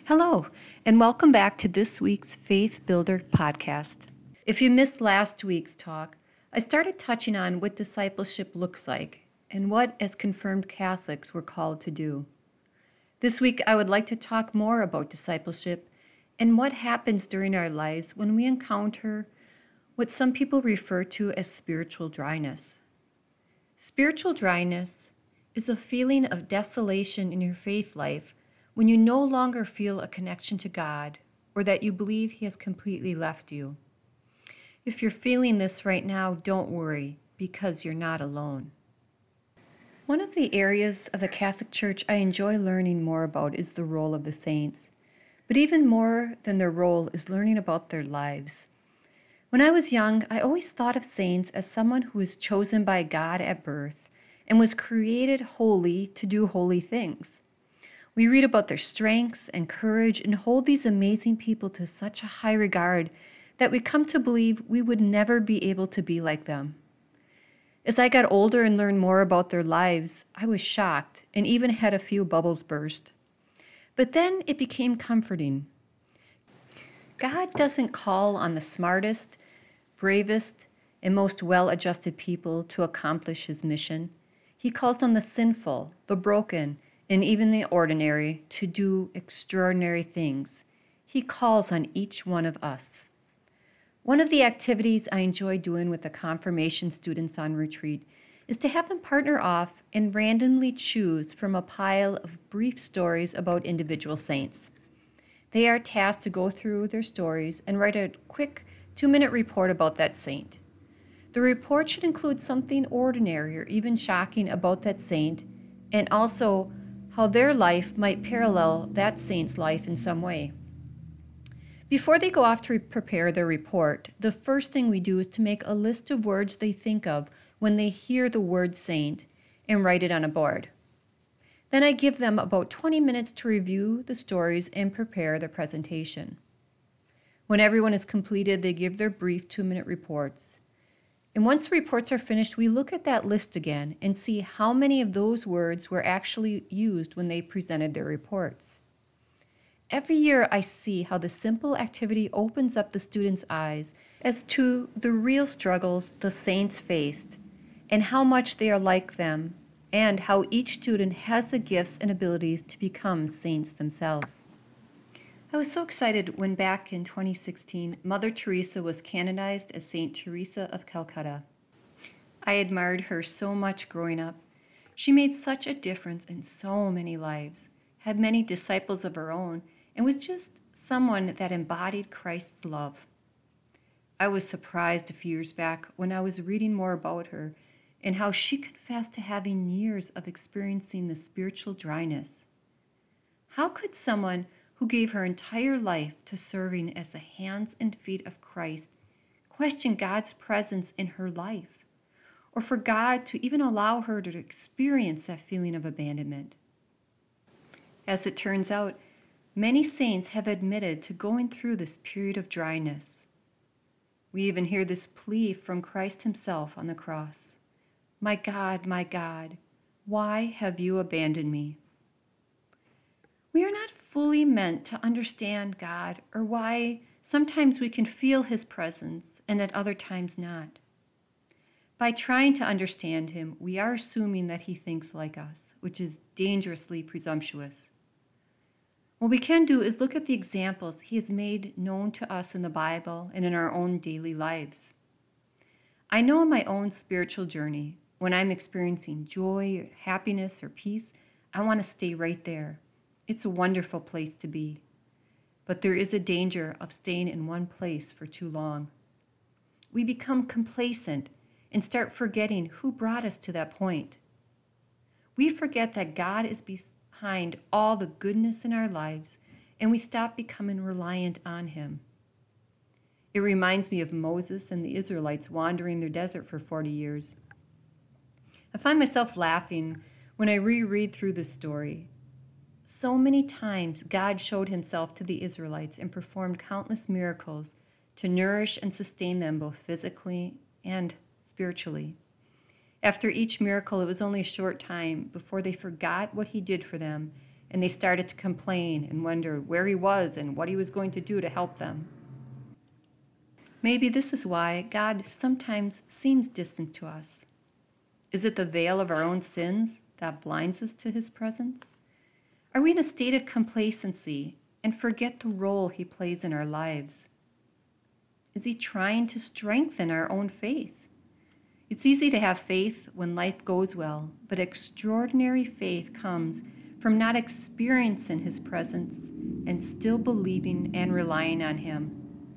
Hello, and welcome back to this week's Faith Builder podcast. If you missed last week's talk, I started touching on what discipleship looks like and what, as confirmed Catholics, we're called to do. This week, I would like to talk more about discipleship and what happens during our lives when we encounter what some people refer to as spiritual dryness. Spiritual dryness is a feeling of desolation in your faith life when you no longer feel a connection to God or that you believe He has completely left you. If you're feeling this right now, don't worry, because you're not alone. One of the areas of the Catholic Church I enjoy learning more about is the role of the saints. But even more than their role is learning about their lives. When I was young, I always thought of saints as someone who was chosen by God at birth and was created holy to do holy things. We read about their strengths and courage and hold these amazing people to such a high regard that we come to believe we would never be able to be like them. As I got older and learned more about their lives, I was shocked and even had a few bubbles burst. But then it became comforting. God doesn't call on the smartest, bravest, and most well-adjusted people to accomplish His mission. He calls on the sinful, the broken, and even the ordinary to do extraordinary things. He calls on each one of us. One of the activities I enjoy doing with the confirmation students on retreat is to have them partner off and randomly choose from a pile of brief stories about individual saints. They are tasked to go through their stories and write a quick 2-minute report about that saint. The report should include something ordinary or even shocking about that saint, and also how their life might parallel that saint's life in some way. Before they go off to prepare their report, the first thing we do is to make a list of words they think of when they hear the word saint and write it on a board. Then I give them about 20 minutes to review the stories and prepare their presentation. When everyone is completed, they give their brief 2-minute reports. And once the reports are finished, we look at that list again and see how many of those words were actually used when they presented their reports. Every year I see how the simple activity opens up the students' eyes as to the real struggles the saints faced and how much they are like them, and how each student has the gifts and abilities to become saints themselves. I was so excited when back in 2016, Mother Teresa was canonized as Saint Teresa of Calcutta. I admired her so much growing up. She made such a difference in so many lives, had many disciples of her own, and was just someone that embodied Christ's love. I was surprised a few years back when I was reading more about her and how she confessed to having years of experiencing the spiritual dryness. How could someone who gave her entire life to serving as the hands and feet of Christ question God's presence in her life, or for God to even allow her to experience that feeling of abandonment? As it turns out, many saints have admitted to going through this period of dryness. We even hear this plea from Christ Himself on the cross: my God, why have you abandoned me?" We are not fully meant to understand God, or why sometimes we can feel His presence and at other times not. By trying to understand Him, we are assuming that He thinks like us, which is dangerously presumptuous. What we can do is look at the examples He has made known to us in the Bible and in our own daily lives. I know in my own spiritual journey, when I'm experiencing joy, or happiness, or peace, I want to stay right there. It's a wonderful place to be. But there is a danger of staying in one place for too long. We become complacent and start forgetting who brought us to that point. We forget that God is behind all the goodness in our lives, and we stop becoming reliant on Him. It reminds me of Moses and the Israelites wandering their desert for 40 years. I find myself laughing when I reread through this story. So many times God showed Himself to the Israelites and performed countless miracles to nourish and sustain them both physically and spiritually. After each miracle, it was only a short time before they forgot what He did for them and they started to complain and wonder where he was and what he was going to do to help them. Maybe this is why God sometimes seems distant to us. Is it the veil of our own sins that blinds us to his presence? Are we in a state of complacency and forget the role he plays in our lives? Is he trying to strengthen our own faith? It's easy to have faith when life goes well, but extraordinary faith comes from not experiencing his presence and still believing and relying on him.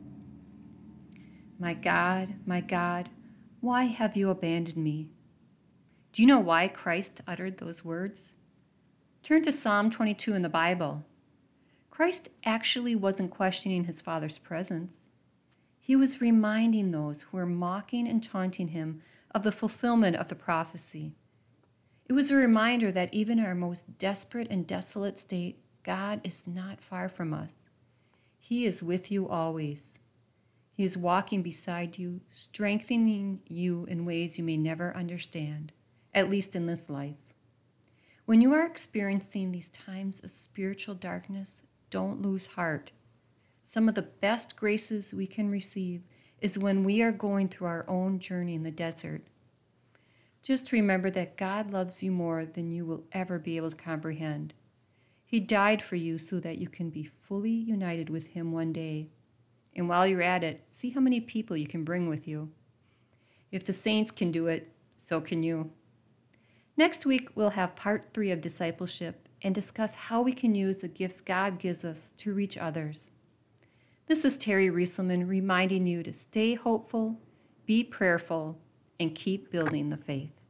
My God, why have you abandoned me? Do you know why Christ uttered those words? Turn to Psalm 22 in the Bible. Christ actually wasn't questioning his Father's presence. He was reminding those who were mocking and taunting him of the fulfillment of the prophecy. It was a reminder that even in our most desperate and desolate state, God is not far from us. He is with you always. He is walking beside you, strengthening you in ways you may never understand, at least in this life. When you are experiencing these times of spiritual darkness, don't lose heart. Some of the best graces we can receive is when we are going through our own journey in the desert. Just remember that God loves you more than you will ever be able to comprehend. He died for you so that you can be fully united with him one day. And while you're at it, see how many people you can bring with you. If the saints can do it, so can you. Next week, we'll have part 3 of discipleship and discuss how we can use the gifts God gives us to reach others. This is Terry Rieselman reminding you to stay hopeful, be prayerful, and keep building the faith.